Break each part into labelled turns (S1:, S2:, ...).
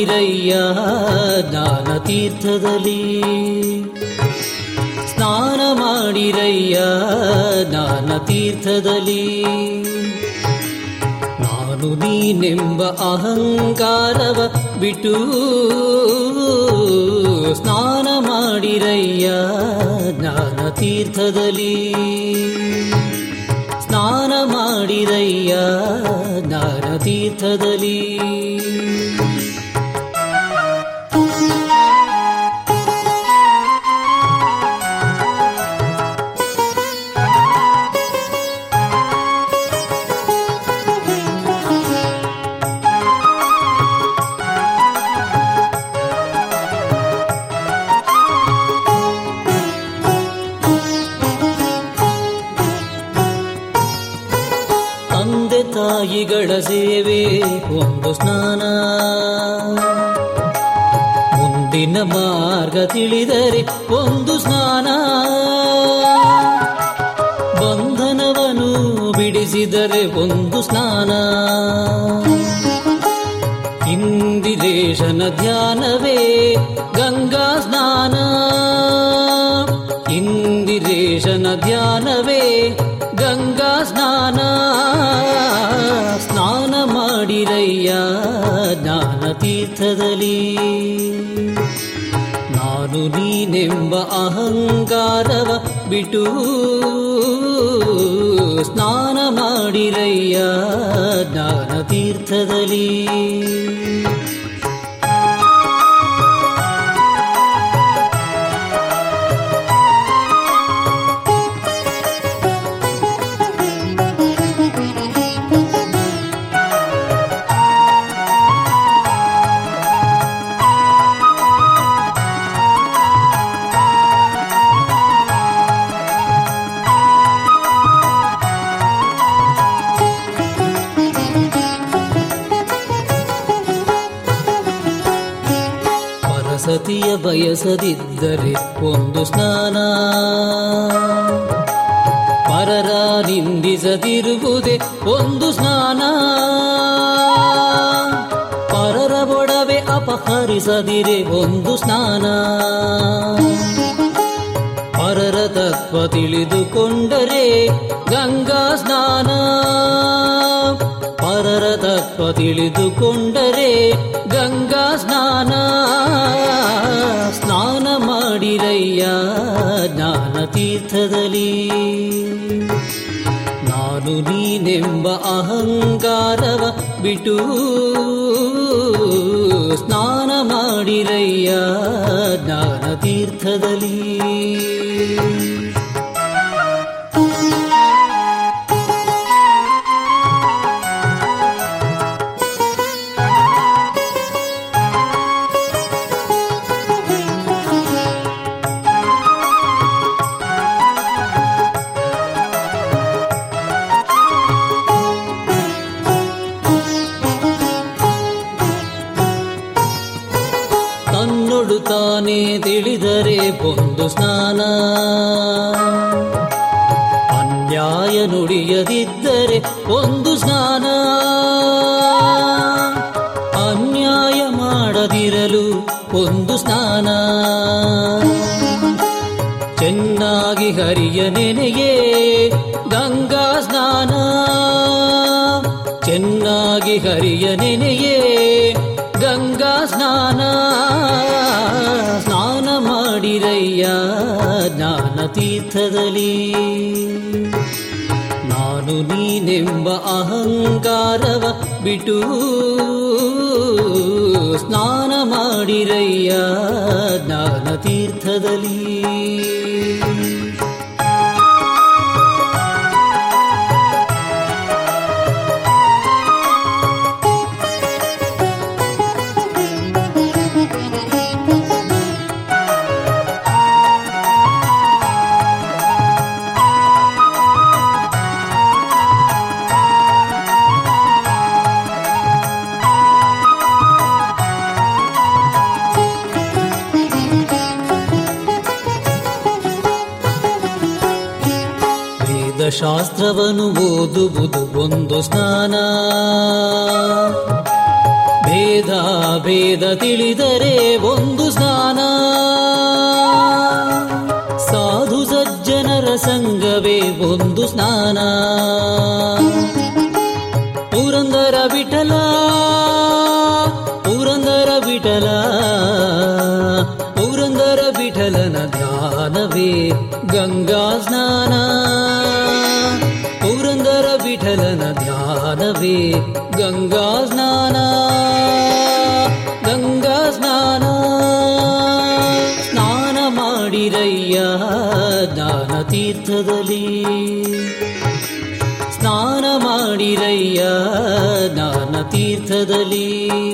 S1: ಮಾಡಿರಯ್ಯ ಜ್ಞಾನ ತೀರ್ಥದಲ್ಲಿ. ಸ್ನಾನ ಮಾಡಿರಯ್ಯ ಜ್ಞಾನ ತೀರ್ಥದಲ್ಲಿ. ನಾನು ನೀನೆಂಬ ಅಹಂಕಾರವ ಬಿಟ್ಟು ಸ್ನಾನ ಮಾಡಿರಯ್ಯ ಜ್ಞಾನ ತೀರ್ಥದಲ್ಲಿ. ಸ್ನಾನ ಮಾಡಿರಯ್ಯ ಜ್ಞಾನ ತೀರ್ಥದಲ್ಲಿ. ತಾಯಿಗಳ ಸೇವೆ ಒಂದು ಸ್ನಾನ. ಮುಂದಿನ ಮಾರ್ಗ ತಿಳಿದರೆ ಒಂದು ಸ್ನಾನ. ಬಂಧನವನ್ನು ಬಿಡಿಸಿದರೆ ಒಂದು ಸ್ನಾನ. ಇಂದಿರೇಶನ ಧ್ಯಾನವೇ ಗಂಗಾ ಸ್ನಾನ. ಇಂದಿರೇಶನ ಧ್ಯಾನವೇ ಗಂಗಾ ಸ್ನಾನ. ಸ್ನಾನ ಮಾಡಿರಯ್ಯ ಜ್ಞಾನ ತೀರ್ಥದಲ್ಲಿ. ನಾನು ನೀನೆಂಬ ಅಹಂಕಾರವ ಬಿಟ್ಟು ಸ್ನಾನ ಮಾಡಿರಯ್ಯ ಜ್ಞಾನ ತೀರ್ಥದಲ್ಲಿ. ಸತಿಯ ಬಯಸದಿದ್ದರೆ ಒಂದು ಸ್ನಾನ. ಪರರ ನಿಂದಿಸದಿರುವುದೇ ಒಂದು ಸ್ನಾನ. ಪರರ ಒಡವೆ ಅಪಹರಿಸದಿರೆ ಒಂದು ಸ್ನಾನ. ಪರರ ತತ್ವ ತಿಳಿದುಕೊಂಡರೆ ಗಂಗಾ ಸ್ನಾನ. ಪರರ ತತ್ವ ತಿಳಿದುಕೊಂಡರೆ ಗಂಗಾ ಸ್ನಾನ. ಸ್ನಾನ ಮಾಡಿರಯ್ಯ ಜ್ಞಾನ ತೀರ್ಥದಲ್ಲಿ. ನಾನು ನೀನೆಂಬ ಅಹಂಕಾರವ ಬಿಟ್ಟು ಸ್ನಾನ ಮಾಡಿರಯ್ಯ ಜ್ಞಾನ ತೀರ್ಥದಲ್ಲಿ. ತನ್ನೊಡು ತಾನೇ ತಿಳಿದರೆ ಒಂದು ಸ್ನಾನ. ಅನ್ಯಾಯ ನುಡಿಯದಿದ್ದರೆ ಒಂದು ಸ್ನಾನ. ಅನ್ಯಾಯ ಮಾಡದಿರಲು ಒಂದು ಸ್ನಾನ. ಚೆನ್ನಾಗಿ ಹರಿಯ ನೆನೆಯೇ ಗಂಗಾ ಸ್ನಾನ. ಚೆನ್ನಾಗಿ ಹರಿಯ ನೆನೆಯೇ ಗಂಗಾ ಸ್ನಾನ. ಸ್ನಾನ ಮಾಡಿರಯ್ಯ ಜ್ಞಾನ ತೀರ್ಥದಲ್ಲಿ. ನಾನು ನೀನೆಂಬ ಅಹಂಕಾರವ ಬಿಟ್ಟು ಸ್ನಾನ ಮಾಡಿರಯ್ಯ ಜ್ಞಾನ ತೀರ್ಥದಲ್ಲಿ. ಶಾಸ್ತ್ರವನ್ನು ಓದುವುದು ಒಂದು ಸ್ನಾನ. ಭೇದ ತಿಳಿದರೆ ಒಂದು ಸ್ನಾನ, ಸಾಧು ಸಜ್ಜನರ ಸಂಗವೇ ಒಂದು ಸ್ನಾನ. ಪುರಂದರ ವಿಠಲ ಪುರಂದರ ವಿಠಲ ಪುರಂದರ ವಿಠಲನ ಧ್ಯಾನವೇ ಗಂಗಾ ಸ್ನಾನ. ಪುರಂದರ ವಿಠಲನ ಧ್ಯಾನವೇ ಗಂಗಾ ಸ್ನಾನ. ಗಂಗಾ ಸ್ನಾನ. ಸ್ನಾನ ಮಾಡಿರಯ್ಯ ಜ್ಞಾನ ತೀರ್ಥದಲ್ಲಿ, ಸ್ನಾನ ಮಾಡಿರಯ್ಯ ಜ್ಞಾನ ತೀರ್ಥದಲ್ಲಿ.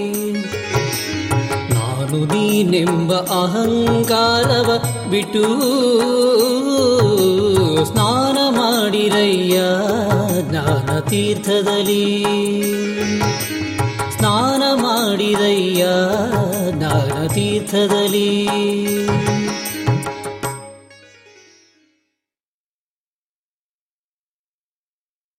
S1: ನಾನು ನೀನೆಂಬ ಅಹಂಕಾರವ ಬಿಟ್ಟು ಸ್ನಾನ ಮಾಡಿರಯ್ಯ ಜ್ಞಾನ ತೀರ್ಥದಲ್ಲಿ. ಸ್ನಾನ ಮಾಡಿರಯ್ಯ ಜ್ಞಾನ ತೀರ್ಥದಲ್ಲಿ.